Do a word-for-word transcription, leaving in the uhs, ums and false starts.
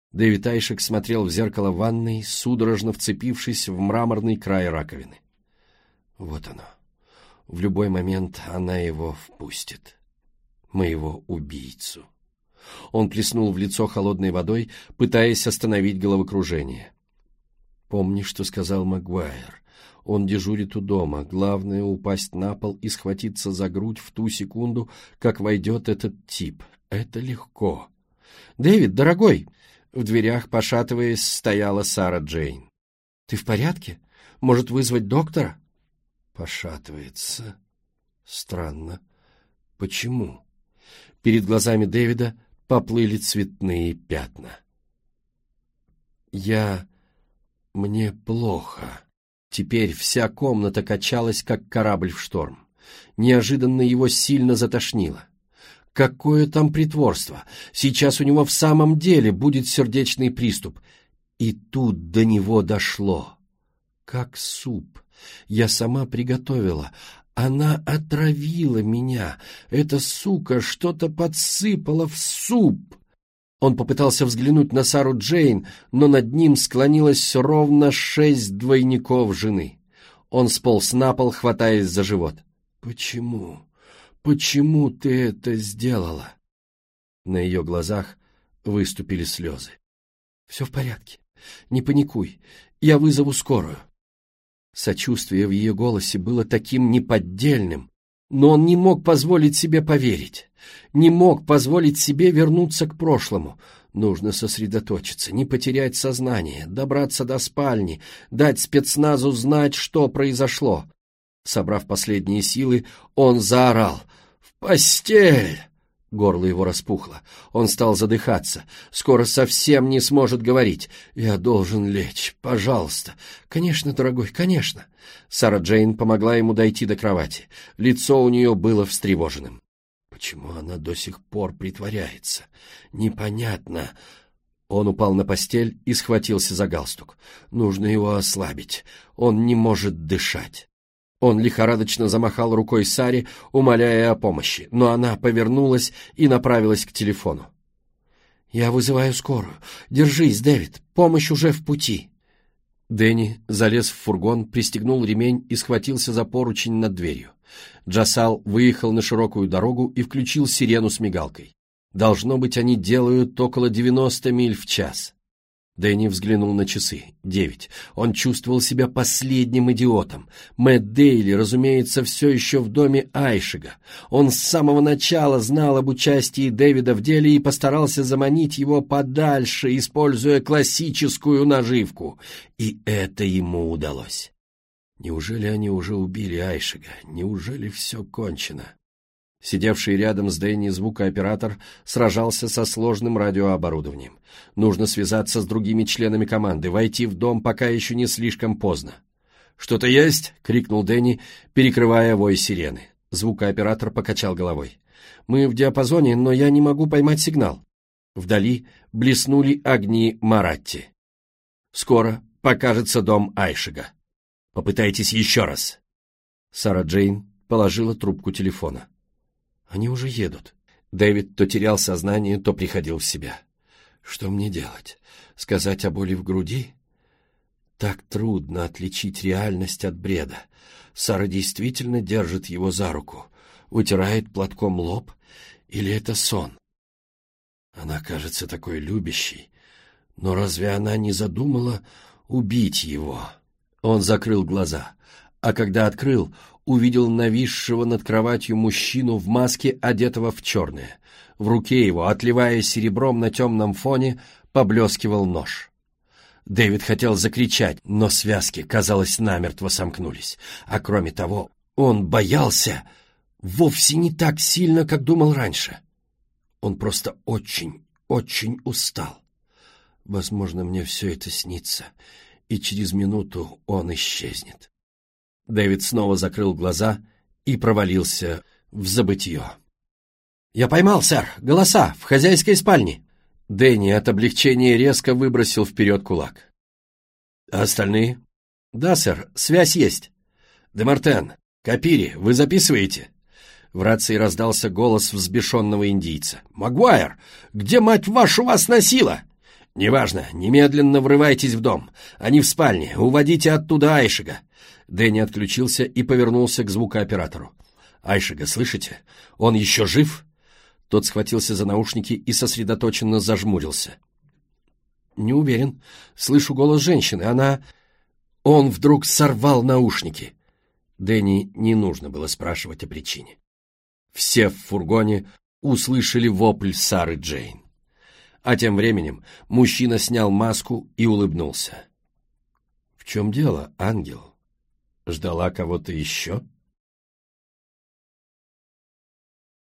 Дэвид Айшек смотрел в зеркало ванной, судорожно вцепившись в мраморный край раковины. Вот оно. В любой момент она его впустит. Моего убийцу. Он плеснул в лицо холодной водой, пытаясь остановить головокружение. «Помни, что сказал Магуайр. Он дежурит у дома. Главное — упасть на пол и схватиться за грудь в ту секунду, как войдет этот тип. Это легко». «Дэвид, дорогой!» В дверях, пошатываясь, стояла Сара Джейн. «Ты в порядке? Может, вызвать доктора?» Пошатывается. Странно. Почему? Перед глазами Дэвида поплыли цветные пятна. «Я... мне плохо». Теперь вся комната качалась, как корабль в шторм. Неожиданно его сильно затошнило. Какое там притворство! Сейчас у него в самом деле будет сердечный приступ. И тут до него дошло. Как суп. Я сама приготовила. Она отравила меня. Эта сука что-то подсыпала в суп. Он попытался взглянуть на Сару Джейн, но над ним склонилось ровно шесть двойников жены. Он сполз на пол, хватаясь за живот. «Почему? Почему ты это сделала?» На ее глазах выступили слезы. «Все в порядке. Не паникуй. Я вызову скорую». Сочувствие в ее голосе было таким неподдельным, но он не мог позволить себе поверить, не мог позволить себе вернуться к прошлому. Нужно сосредоточиться, не потерять сознание, добраться до спальни, дать спецназу знать, что произошло. Собрав последние силы, он заорал: «В постель!» Горло его распухло. Он стал задыхаться. Скоро совсем не сможет говорить. «Я должен лечь. Пожалуйста». «Конечно, дорогой, конечно». Сара Джейн помогла ему дойти до кровати. Лицо у нее было встревоженным. Почему она до сих пор притворяется? Непонятно. Он упал на постель и схватился за галстук. Нужно его ослабить. Он не может дышать. Он лихорадочно замахал рукой Саре, умоляя о помощи, но она повернулась и направилась к телефону. «Я вызываю скорую. Держись, Дэвид, помощь уже в пути». Дэнни залез в фургон, пристегнул ремень и схватился за поручень над дверью. Джасал выехал на широкую дорогу и включил сирену с мигалкой. Должно быть, они делают около девяноста миль в час. Дэнни взглянул на часы. Девять. Он чувствовал себя последним идиотом. Мэтт Дейли, разумеется, все еще в доме Айшега. Он с самого начала знал об участии Дэвида в деле и постарался заманить его подальше, используя классическую наживку. И это ему удалось. Неужели они уже убили Айшега? Неужели все кончено? Сидевший рядом с Дэнни звукооператор сражался со сложным радиооборудованием. Нужно связаться с другими членами команды, войти в дом, пока еще не слишком поздно. «Что-то есть?» — крикнул Дэнни, перекрывая вой сирены. Звукооператор покачал головой. «Мы в диапазоне, но я не могу поймать сигнал». Вдали блеснули огни Маратти. «Скоро покажется дом Айшега. Попытайтесь еще раз». Сара Джейн положила трубку телефона. Они уже едут. Дэвид то терял сознание, то приходил в себя. Что мне делать? Сказать о боли в груди? Так трудно отличить реальность от бреда. Сара действительно держит его за руку, вытирает платком лоб, или это сон? Она кажется такой любящей, но разве она не задумала убить его? Он закрыл глаза, а когда открыл, увидел нависшего над кроватью мужчину в маске, одетого в черное. В руке его, отливая серебром на темном фоне, поблескивал нож. Дэвид хотел закричать, но связки, казалось, намертво сомкнулись. А кроме того, он боялся вовсе не так сильно, как думал раньше. Он просто очень, очень устал. Возможно, мне все это снится, и через минуту он исчезнет. Дэвид снова закрыл глаза и провалился в забытье. «Я поймал, сэр! Голоса! В хозяйской спальне!» Дэнни от облегчения резко выбросил вперед кулак. «А остальные?» «Да, сэр, связь есть». «Демартен, Капири, вы записываете?» В рации раздался голос взбешенного индийца. «Магуайр, где, мать вашу, вас носила?» «Неважно, немедленно врывайтесь в дом. Они в спальне. Уводите оттуда Айшига». Дэнни отключился и повернулся к звукооператору. «Айшига, слышите? Он еще жив?» Тот схватился за наушники и сосредоточенно зажмурился. «Не уверен. Слышу голос женщины. Она...» Он вдруг сорвал наушники. Дэнни не нужно было спрашивать о причине. Все в фургоне услышали вопль Сары Джейн. А тем временем мужчина снял маску и улыбнулся. «В чем дело, ангел? Ждала кого-то еще?»